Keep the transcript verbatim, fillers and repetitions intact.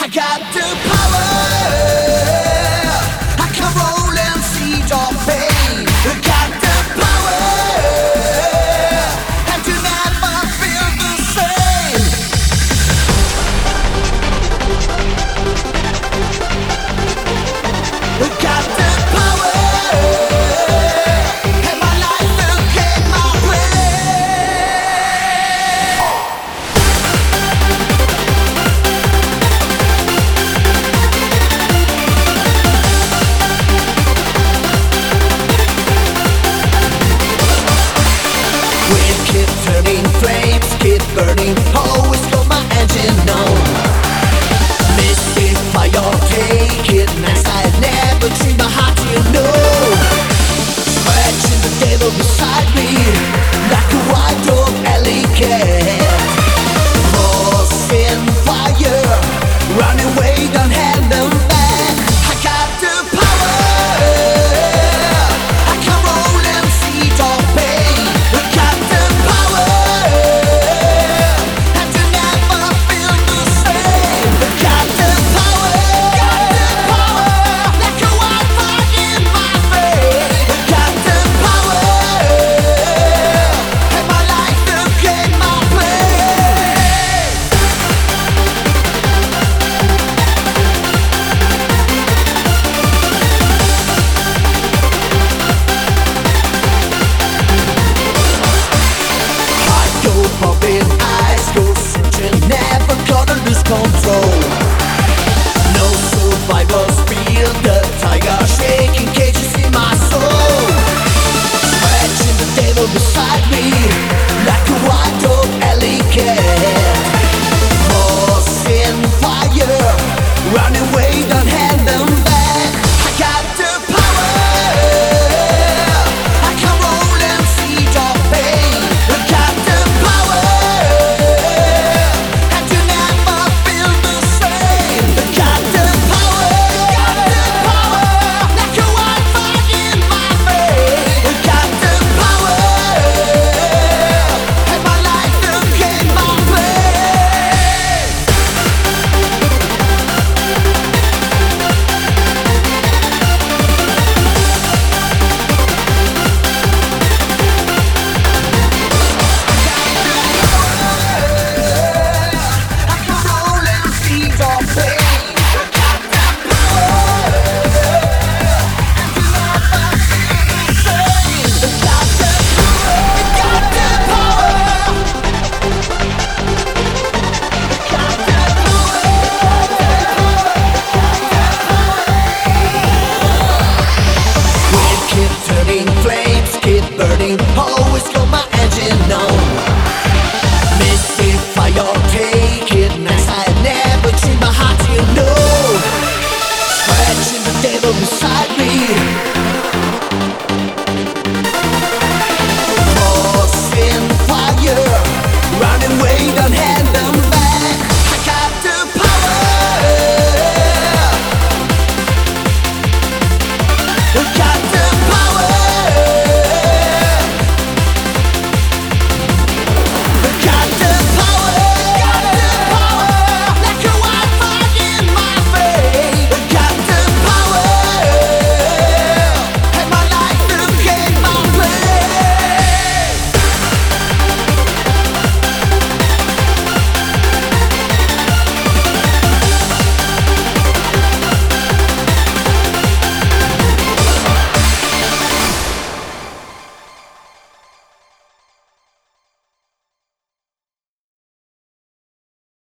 got the power. I can roll and see your pain. I got the power, and you never feel the same. I got the power, and my life will get my way. Keep turning, flames keep burning. Always got my engine on. Mystic fire, take it nice. I never treat my heart, you know. Scratching the devil beside me, like a white dog alley cat. Forcing fire, running away, don't hand them back. I got the power. I can roll and see your pain. I got the power, and you never feel the same. I got the power, got the power, like a wildfire in my veins. I got the power, and my life will gain my place. I go popping, eyes go cinching, never gonna lose control.